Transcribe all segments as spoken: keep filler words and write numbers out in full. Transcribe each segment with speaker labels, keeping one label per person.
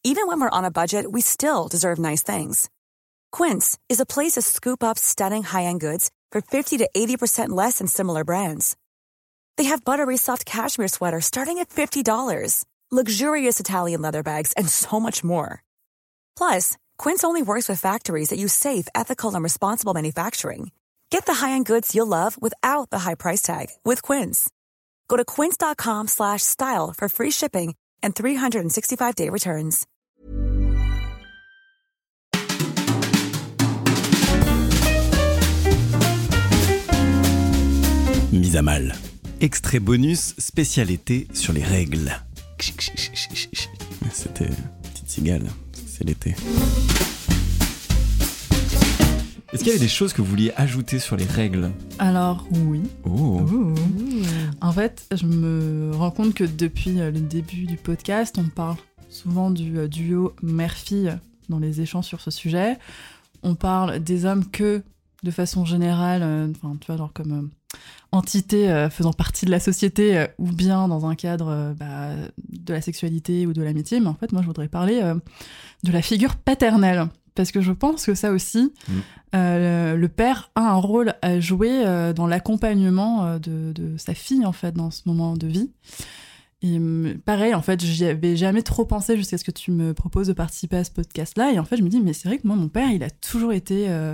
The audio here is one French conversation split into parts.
Speaker 1: Even when we're on a budget, we still deserve nice things. Quince is a place to scoop up stunning high-end goods for fifty to eighty percent less than similar brands. They have buttery soft cashmere sweaters starting at fifty dollars, luxurious Italian leather bags, and so much more. Plus, Quince only works with factories that use safe, ethical, and responsible manufacturing. Get the high-end goods you'll love without the high price tag with Quince. Go to quince.com slash style for free shipping and three sixty-five day returns.
Speaker 2: Mise à mal. Extrait bonus spécial été sur les règles. C'était petite cigale, c'est l'été. Est-ce qu'il y avait des choses que vous vouliez ajouter sur les règles ?
Speaker 3: Alors, oui.
Speaker 2: Oh.
Speaker 3: Ouh. En fait, je me rends compte que depuis le début du podcast, on parle souvent du duo mère-fille dans les échanges sur ce sujet. On parle des hommes que, de façon générale, euh, enfin, tu vois, genre comme euh, entité euh, faisant partie de la société euh, ou bien dans un cadre euh, bah, de la sexualité ou de l'amitié. Mais en fait, moi, je voudrais parler euh, de la figure paternelle. Parce que je pense que ça aussi, mmh. euh, le père a un rôle à jouer euh, dans l'accompagnement euh, de, de sa fille, en fait, dans ce moment de vie. Et pareil, en fait, j'y avais jamais trop pensé jusqu'à ce que tu me proposes de participer à ce podcast-là. Et en fait, je me dis, mais c'est vrai que moi, mon père, il a toujours été... Euh,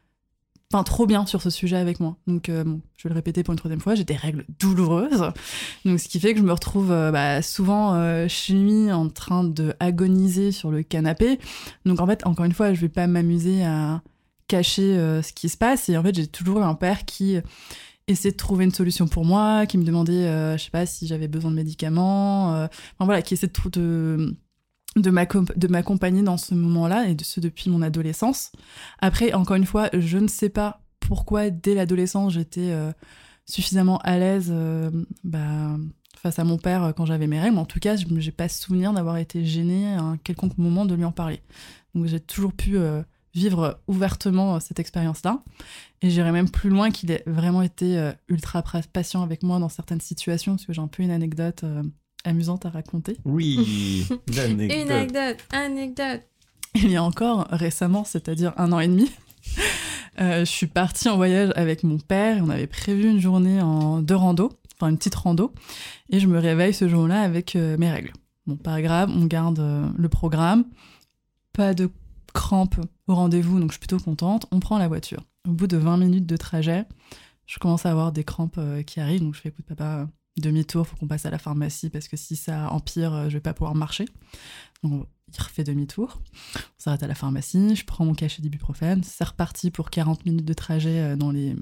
Speaker 3: Enfin, trop bien sur ce sujet avec moi. Donc, euh, bon, je vais le répéter pour une troisième fois, j'ai des règles douloureuses. Donc, ce qui fait que je me retrouve euh, bah, souvent euh, chez lui en train de agoniser sur le canapé. Donc, en fait, encore une fois, je vais pas m'amuser à cacher euh, ce qui se passe. Et en fait, j'ai toujours un père qui essaie de trouver une solution pour moi, qui me demandait, euh, je sais pas, si j'avais besoin de médicaments. Euh, enfin, voilà, qui essaie de... de De, m'accomp- de m'accompagner dans ce moment-là, et de ce depuis mon adolescence. Après, encore une fois, je ne sais pas pourquoi, dès l'adolescence, j'étais euh, suffisamment à l'aise euh, bah, face à mon père euh, quand j'avais mes règles. En tout cas, je n'ai pas souvenir d'avoir été gênée à un quelconque moment de lui en parler. Donc j'ai toujours pu euh, vivre ouvertement euh, cette expérience-là. Et j'irais même plus loin qu'il ait vraiment été euh, ultra patient avec moi dans certaines situations, parce que j'ai un peu une anecdote... Euh, amusante à raconter.
Speaker 2: Oui, une anecdote.
Speaker 4: Une anecdote, anecdote.
Speaker 3: Il y a encore récemment, c'est-à-dire un an et demi, euh, je suis partie en voyage avec mon père et on avait prévu une journée en deux rando, enfin une petite rando, et je me réveille ce jour-là avec euh, mes règles. Bon, pas grave, on garde euh, le programme, pas de crampes au rendez-vous, donc je suis plutôt contente. On prend la voiture. Au bout de vingt minutes de trajet, je commence à avoir des crampes euh, qui arrivent, donc je fais écoute papa... demi-tour, faut qu'on passe à la pharmacie parce que si ça empire, je vais pas pouvoir marcher. Donc il refait demi-tour. On s'arrête à la pharmacie, je prends mon cachet d'ibuprofène, c'est reparti pour quarante minutes de trajet dans les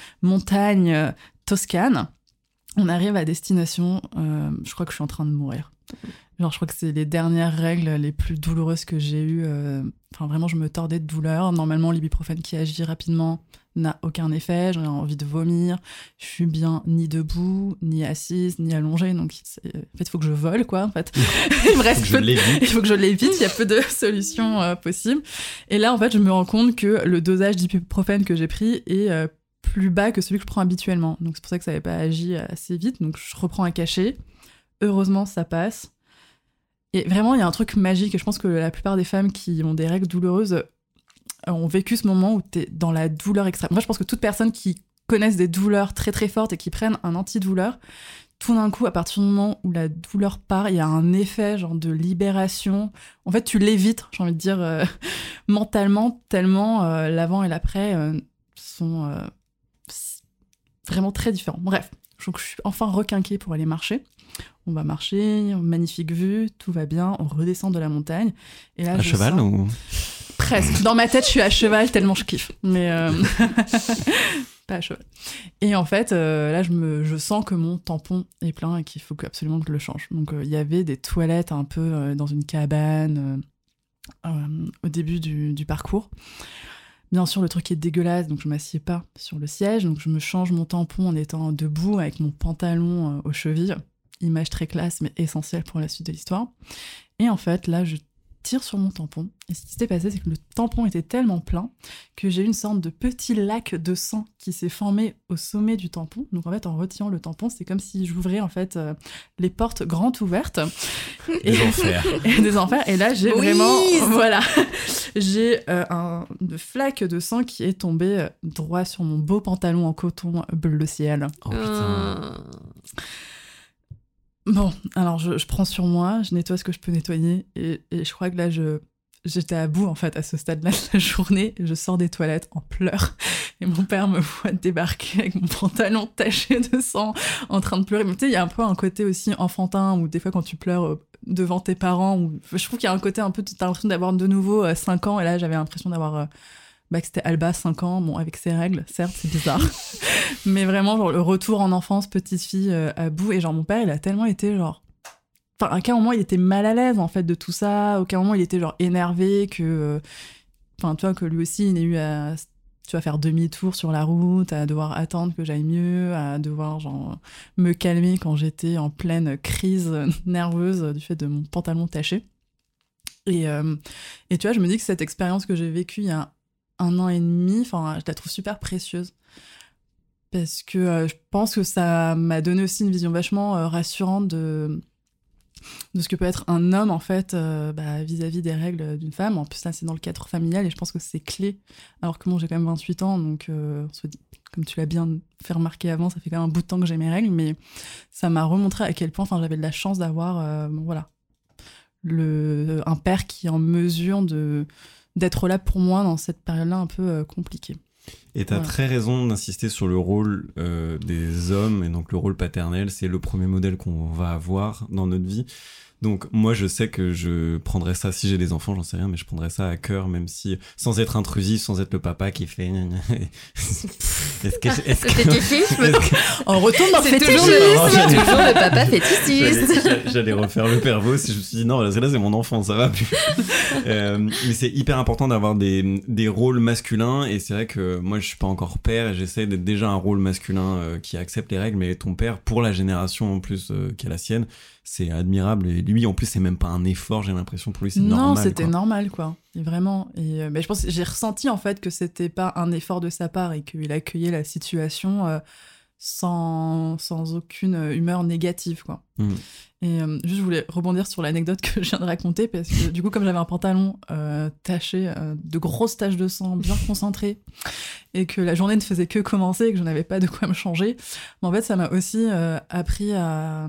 Speaker 3: montagnes toscanes. On arrive à destination, euh, je crois que je suis en train de mourir. Genre, je crois que c'est les dernières règles les plus douloureuses que j'ai eues. Euh... Enfin, vraiment, je me tordais de douleur. Normalement, l'ibuprofène qui agit rapidement n'a aucun effet. J'ai envie de vomir. Je suis bien ni debout, ni assise, ni allongée. Donc, c'est... en fait, il faut que je vole, quoi. En fait, il me reste
Speaker 2: faut
Speaker 3: peu de... Il faut que je l'évite. Il y a peu de solutions euh, possibles. Et là, en fait, je me rends compte que le dosage d'ibuprofène que j'ai pris est euh, plus bas que celui que je prends habituellement. Donc, c'est pour ça que ça n'avait pas agi assez vite. Donc, je reprends un cachet. Heureusement, ça passe. Et vraiment, il y a un truc magique, et je pense que la plupart des femmes qui ont des règles douloureuses ont vécu ce moment où t'es dans la douleur extrême. Moi, je pense que toute personne qui connaisse des douleurs très très fortes et qui prennent un antidouleur, tout d'un coup, à partir du moment où la douleur part, il y a un effet genre de libération. En fait, tu l'évites, j'ai envie de dire, euh, mentalement, tellement euh, l'avant et l'après euh, sont euh, vraiment très différents. Bref, donc je suis enfin requinquée pour aller marcher. On va marcher, magnifique vue, tout va bien, on redescend de la montagne. Et là,
Speaker 2: à
Speaker 3: je
Speaker 2: cheval
Speaker 3: sens...
Speaker 2: ou...
Speaker 3: Presque. Dans ma tête, je suis à cheval tellement je kiffe. Mais euh... pas à cheval. Et en fait, euh, là, je, me... je sens que mon tampon est plein et qu'il faut absolument que je le change. Donc, il euh, y avait des toilettes un peu euh, dans une cabane euh, euh, au début du, du parcours. Bien sûr, le truc est dégueulasse, donc je ne m'assieds pas sur le siège. Donc, je me change mon tampon en étant debout avec mon pantalon euh, aux chevilles. Image très classe, mais essentielle pour la suite de l'histoire. Et en fait, là, je tire sur mon tampon. Et ce qui s'était passé, c'est que le tampon était tellement plein que j'ai eu une sorte de petit lac de sang qui s'est formé au sommet du tampon. Donc en fait, en retirant le tampon, c'est comme si j'ouvrais en fait euh, les portes grandes ouvertes.
Speaker 2: Des enfers.
Speaker 3: Et des enfers. Et là, j'ai
Speaker 4: Oui.
Speaker 3: vraiment... Voilà. J'ai euh, un, une flaque de sang qui est tombée euh, droit sur mon beau pantalon en coton bleu ciel.
Speaker 2: Oh putain.
Speaker 3: Bon, alors je, je prends sur moi, je nettoie ce que je peux nettoyer, et, et je crois que là, je, j'étais à bout, en fait, à ce stade-là de la journée. Je sors des toilettes en pleurs, et mon père me voit débarquer avec mon pantalon taché de sang, en train de pleurer. Mais tu sais, il y a un peu un côté aussi enfantin, où des fois, quand tu pleures devant tes parents, où, je trouve qu'il y a un côté un peu, t'as l'impression d'avoir de nouveau euh, cinq ans, et là, j'avais l'impression d'avoir... Euh, bah, que c'était Alba, cinq ans, bon, avec ses règles, certes, c'est bizarre. Mais vraiment, genre, le retour en enfance, petite fille euh, à bout. Et genre, mon père, il a tellement été, genre... Enfin, à aucun moment, il était mal à l'aise, en fait, de tout ça. À aucun moment, il était, genre, énervé que... Enfin, euh... tu vois, que lui aussi, il ait eu à... Tu vas faire demi-tour sur la route, à devoir attendre que j'aille mieux, à devoir, genre, me calmer quand j'étais en pleine crise nerveuse du fait de mon pantalon taché. Et, euh... et tu vois, je me dis que cette expérience que j'ai vécue il y a un an et demi, enfin, je la trouve super précieuse parce que euh, je pense que ça m'a donné aussi une vision vachement euh, rassurante de, de ce que peut être un homme en fait euh, bah, vis-à-vis des règles d'une femme. En plus là c'est dans le cadre familial et je pense que c'est clé, alors que moi j'ai quand même vingt-huit ans, donc euh, on se dit, comme tu l'as bien fait remarquer avant, ça fait quand même un bout de temps que j'ai mes règles, mais ça m'a remontré à quel point j'avais de la chance d'avoir euh, bon, voilà, le, un père qui est en mesure de d'être là pour moi dans cette période-là un peu euh, compliquée.
Speaker 2: Et t'as
Speaker 3: voilà.
Speaker 2: très raison d'insister sur le rôle euh, des hommes, et donc le rôle paternel, c'est le premier modèle qu'on va avoir dans notre vie. Donc moi je sais que je prendrais ça, si j'ai des enfants, j'en sais rien, mais je prendrais ça à cœur, même si, sans être intrusif, sans être le papa qui fait... est-ce que... Est-ce que...
Speaker 4: fétichisme.
Speaker 3: On retourne dans le
Speaker 4: C'est toujours
Speaker 3: fétichisme.
Speaker 4: le,
Speaker 2: Non,
Speaker 4: c'est
Speaker 2: j'allais-
Speaker 4: toujours le papa fétichiste.
Speaker 2: J'allais, j'allais refaire le père Vos, et je me suis dit non, là c'est, là, c'est mon enfant, ça va plus. euh, mais c'est hyper important d'avoir des, des rôles masculins, et c'est vrai que moi je suis pas encore père et j'essaie d'être déjà un rôle masculin euh, qui accepte les règles, mais ton père, pour la génération en plus euh, qui est la sienne, c'est admirable, et lui en plus c'est même pas un effort, j'ai l'impression, pour lui c'est
Speaker 3: Non,
Speaker 2: normal.
Speaker 3: c'était
Speaker 2: quoi.
Speaker 3: normal, quoi. Et vraiment. Et euh, bah, je pense que j'ai ressenti, en fait, que c'était pas un effort de sa part et qu'il accueillait la situation euh, sans, sans aucune humeur négative, quoi.
Speaker 2: Mm.
Speaker 3: Et euh, juste, je voulais rebondir sur l'anecdote que je viens de raconter, parce que du coup, comme j'avais un pantalon euh, taché euh, de grosses taches de sang bien concentrées, et que la journée ne faisait que commencer et que je n'avais pas de quoi me changer, mais en fait, ça m'a aussi euh, appris à...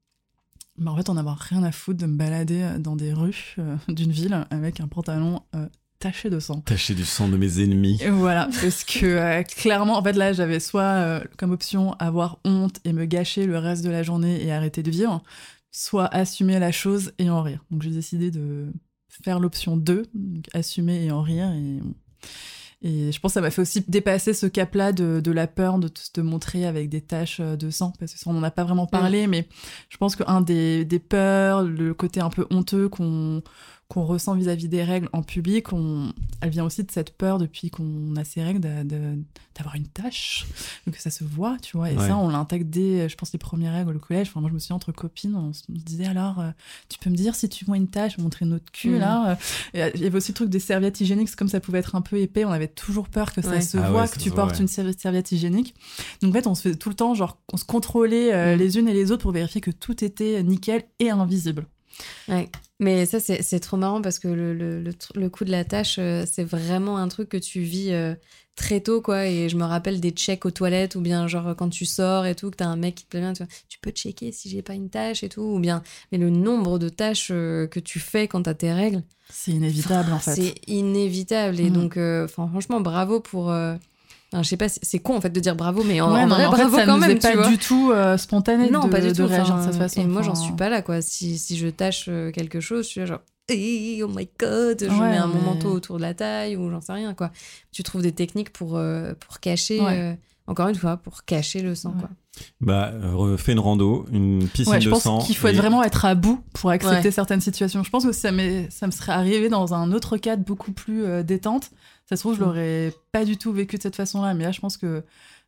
Speaker 3: Bah en fait, on n'avait rien à foutre de me balader dans des rues euh, d'une ville avec un pantalon euh, taché de sang.
Speaker 2: Tacher du sang de mes ennemis.
Speaker 3: Et voilà, parce que euh, clairement, en fait, là, j'avais soit euh, comme option avoir honte et me gâcher le reste de la journée et arrêter de vivre, soit assumer la chose et en rire. Donc j'ai décidé de faire l'option deux, donc assumer et en rire. Et, et je pense que ça m'a fait aussi dépasser ce cap-là de, de la peur de te montrer avec des taches de sang, parce que ça, on n'en a pas vraiment parlé, mmh. mais je pense qu'un des, des peurs, le côté un peu honteux qu'on, qu'on ressent vis-à-vis des règles en public, on, elle vient aussi de cette peur depuis qu'on a ces règles de, de, d'avoir une tache, que ça se voit, tu vois. Et ouais. ça, on l'intègre dès, je pense, les premières règles au collège. Enfin, moi, je me souviens, entre copines, on se disait alors, euh, tu peux me dire si tu vois une tache, montrer notre cul, mmh. là. Et il y avait aussi le truc des serviettes hygiéniques, c'est comme ça pouvait être un peu épais, on avait toujours peur que ça ouais. se ah voit, ouais, que tu voit, portes ouais. une serviette hygiénique. Donc, en fait, on se faisait tout le temps, genre, on se contrôlait euh, mmh. les unes et les autres pour vérifier que tout était nickel et invisible.
Speaker 4: Ouais. Mais ça, c'est, c'est trop marrant parce que le, le, le, le coup de la tâche, euh, c'est vraiment un truc que tu vis euh, très tôt, quoi. Et je me rappelle des checks aux toilettes, ou bien genre quand tu sors et tout, que t'as un mec qui te plaît, tu, tu peux checker si j'ai pas une tâche et tout, ou bien. Mais le nombre de tâches euh, que tu fais quand t'as tes règles,
Speaker 3: c'est inévitable en fait.
Speaker 4: C'est inévitable. Et mmh. donc, euh, franchement, bravo pour. Euh, Enfin, je sais pas, c'est con en fait de dire bravo, mais en,
Speaker 3: ouais,
Speaker 4: en
Speaker 3: non,
Speaker 4: vrai,
Speaker 3: en
Speaker 4: bravo
Speaker 3: fait, ça
Speaker 4: quand
Speaker 3: nous
Speaker 4: même,
Speaker 3: est pas
Speaker 4: tu vois.
Speaker 3: du tout euh, spontané
Speaker 4: non,
Speaker 3: de,
Speaker 4: pas du
Speaker 3: de
Speaker 4: tout.
Speaker 3: réagir
Speaker 4: Enfin,
Speaker 3: de cette façon.
Speaker 4: et moi,
Speaker 3: enfin...
Speaker 4: j'en suis pas là, quoi. Si, si je tâche quelque chose, je suis là genre, hey, oh my god, je
Speaker 3: ouais,
Speaker 4: mets un
Speaker 3: mais...
Speaker 4: mon manteau autour de la taille ou j'en sais rien, quoi. Tu trouves des techniques pour, euh, pour cacher,
Speaker 3: ouais.
Speaker 4: euh, encore une fois, pour cacher le sang, ouais. quoi.
Speaker 2: Bah, euh, fais une rando, une piscine
Speaker 3: ouais,
Speaker 2: de sang.
Speaker 3: Je pense qu'il faut
Speaker 2: et...
Speaker 3: être vraiment être à bout pour accepter
Speaker 4: ouais.
Speaker 3: certaines situations. Je pense que ça, m'est, ça me serait arrivé dans un autre cadre beaucoup plus euh, détente. Ça se trouve, je l'aurais pas du tout vécu de cette façon-là. Mais là, je pense que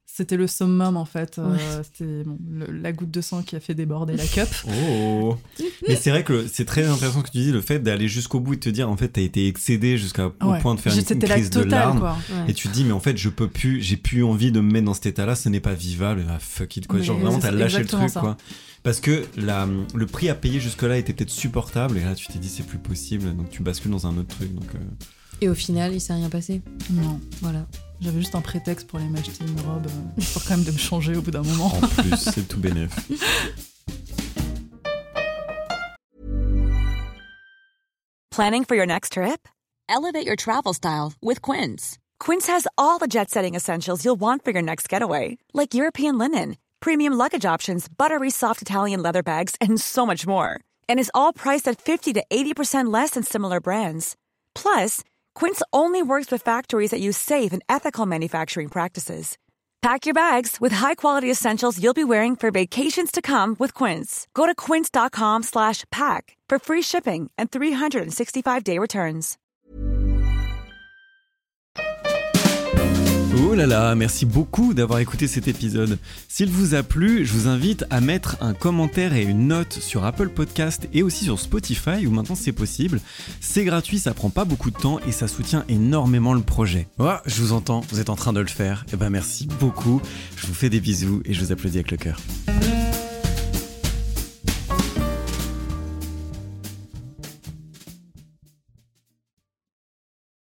Speaker 3: C'était le summum, en fait. Euh,
Speaker 4: Ouais.
Speaker 3: C'était bon, le- la goutte de sang qui a fait déborder la cup.
Speaker 2: Oh. Mais c'est vrai que c'est très intéressant ce que tu dis, le fait d'aller jusqu'au bout et de te dire en fait t'as été excédé jusqu'au
Speaker 3: Ouais.
Speaker 2: point de faire une, une
Speaker 3: C'était la
Speaker 2: crise de
Speaker 3: totale,
Speaker 2: larmes.
Speaker 3: quoi.
Speaker 4: Ouais.
Speaker 2: Et tu te dis mais en fait je peux plus, j'ai plus envie de me mettre dans cet état-là, ce n'est pas vivable. Ah, fuck it quoi.
Speaker 3: Mais
Speaker 2: Genre vraiment
Speaker 3: c'est
Speaker 2: t'as lâché le
Speaker 3: exactement
Speaker 2: truc
Speaker 3: ça.
Speaker 2: quoi. Parce que la, le prix à payer jusque-là était peut-être supportable et là tu t'es dit c'est plus possible donc tu bascules dans un autre truc donc. Euh...
Speaker 4: Et au final, il s'est rien passé.
Speaker 3: Non.
Speaker 4: Voilà.
Speaker 3: J'avais juste un prétexte pour aller m'acheter une robe, euh, histoire quand même de me changer au bout d'un moment.
Speaker 2: En plus c'est tout bénef.
Speaker 1: Planning for your next trip?
Speaker 5: Elevate your travel style with Quince.
Speaker 1: Quince has all the jet-setting essentials you'll want for your next getaway, like European linen, premium luggage options, buttery soft Italian leather bags, and so much more. And is all priced at fifty to eighty percent less than similar brands. Plus, Quince only works with factories that use safe and ethical manufacturing practices. Pack your bags with high-quality essentials you'll be wearing for vacations to come with Quince. Go to quince.com slash pack for free shipping and three sixty-five day returns.
Speaker 2: Oh là là, merci beaucoup d'avoir écouté cet épisode. S'il vous a plu, je vous invite à mettre un commentaire et une note sur Apple Podcast et aussi sur Spotify où maintenant c'est possible. C'est gratuit, ça prend pas beaucoup de temps et ça soutient énormément le projet. Oh, je vous entends, vous êtes en train de le faire. Eh ben merci beaucoup, je vous fais des bisous et je vous applaudis avec le cœur.